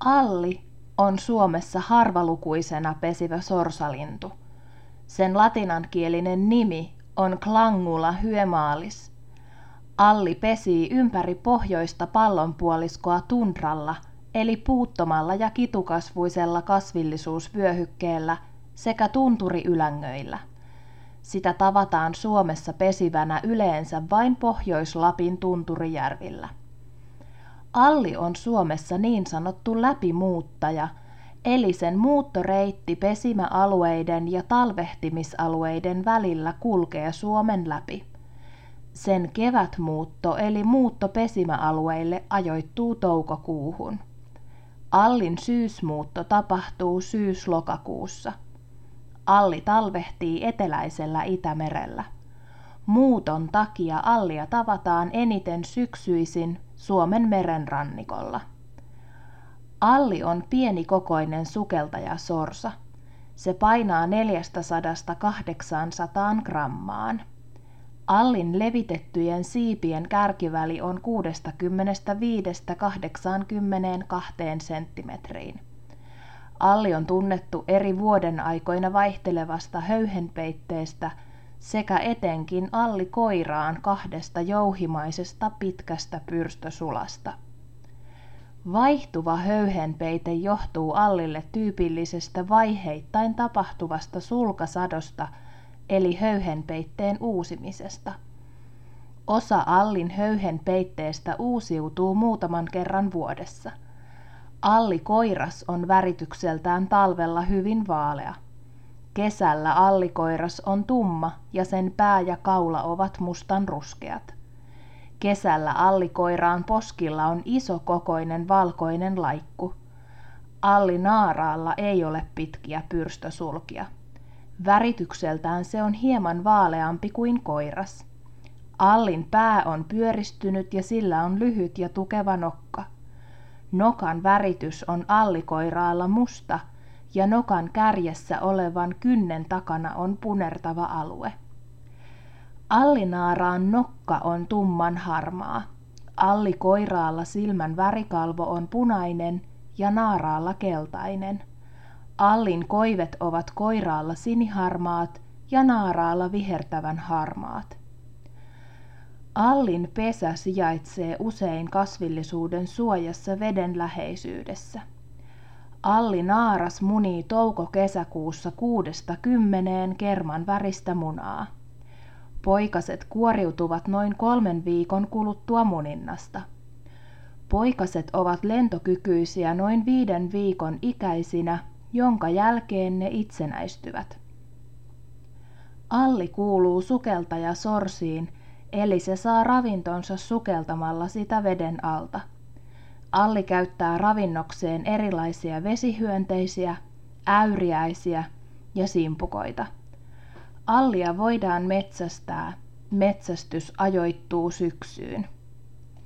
Alli on Suomessa harvalukuisena pesivä sorsalintu. Sen latinankielinen nimi on Clangula hyemalis. Alli pesii ympäri pohjoista pallonpuoliskoa tundralla, eli puuttomalla ja kitukasvuisella kasvillisuusvyöhykkeellä sekä tunturiylängöillä. Sitä tavataan Suomessa pesivänä yleensä vain Pohjois-Lapin tunturijärvillä. Alli on Suomessa niin sanottu läpimuuttaja, eli sen muuttoreitti pesimäalueiden ja talvehtimisalueiden välillä kulkee Suomen läpi. Sen kevätmuutto eli muutto pesimäalueille ajoittuu toukokuuhun. Allin syysmuutto tapahtuu syys-lokakuussa. Alli talvehtii eteläisellä Itämerellä. Muuton takia allia tavataan eniten syksyisin Suomen merenrannikolla. Alli on pienikokoinen sukeltajasorsa. Se painaa 400–800 grammaan. Allin levitettyjen siipien kärkiväli on 65–82 senttimetriin. Alli on tunnettu eri vuodenaikoina vaihtelevasta höyhenpeitteestä sekä etenkin allikoiraan 2 jouhimaisesta pitkästä pyrstösulasta. Vaihtuva höyhenpeite johtuu allille tyypillisestä vaiheittain tapahtuvasta sulkasadosta eli höyhenpeitteen uusimisesta. Osa allin höyhenpeitteestä uusiutuu muutaman kerran vuodessa. Allikoiras on väritykseltään talvella hyvin vaalea. Kesällä allikoiras on tumma ja sen pää ja kaula ovat mustanruskeat. Kesällä allikoiraan poskilla on isokokoinen valkoinen laikku. Allinaaraalla ei ole pitkiä pyrstösulkia. Väritykseltään se on hieman vaaleampi kuin koiras. Allin pää on pyöristynyt ja sillä on lyhyt ja tukeva nokka. Nokan väritys on allikoiraalla musta ja nokan kärjessä olevan kynnen takana on punertava alue. Allinaaraan nokka on tumman harmaa. Allikoiraalla silmän värikalvo on punainen ja naaraalla keltainen. Allin koivet ovat koiraalla siniharmaat ja naaraalla vihertävän harmaat. Allin pesä sijaitsee usein kasvillisuuden suojassa veden läheisyydessä. Allinaaras munii touko-kesäkuussa 6–10 kerman väristä munaa. Poikaset kuoriutuvat noin 3 viikon kuluttua muninnasta. Poikaset ovat lentokykyisiä noin 5 viikon ikäisinä, jonka jälkeen ne itsenäistyvät. Alli kuuluu sukeltajasorsiin, eli se saa ravintonsa sukeltamalla sitä veden alta. Alli käyttää ravinnokseen erilaisia vesihyönteisiä, äyriäisiä ja simpukoita. Allia voidaan metsästää. Metsästys ajoittuu syksyyn.